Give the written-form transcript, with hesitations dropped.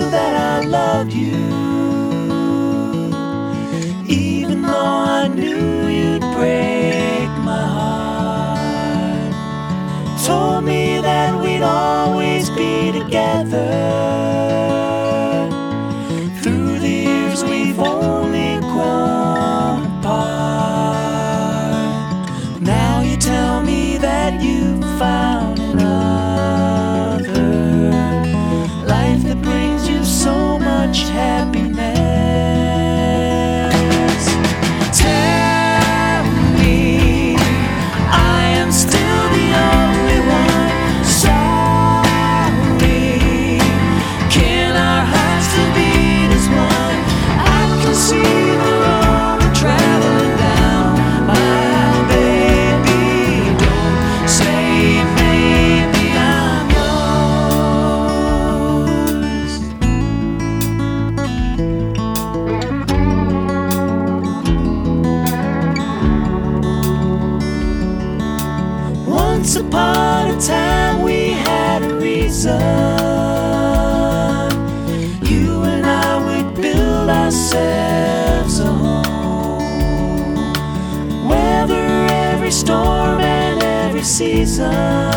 that I loved you, even though I knew you'd break my heart. Told me that we'd always be together. Through the years we've only grown apart. Now you tell me that you found another life that brings you so much happiness. Tell me I am still the only one. Sorry, can our hearts still beat as one? I can see the road we're traveling down. My baby, don't say maybe I'm yours. Once upon a time we had a reason. You and I would build ourselves a home, weather every storm and every season.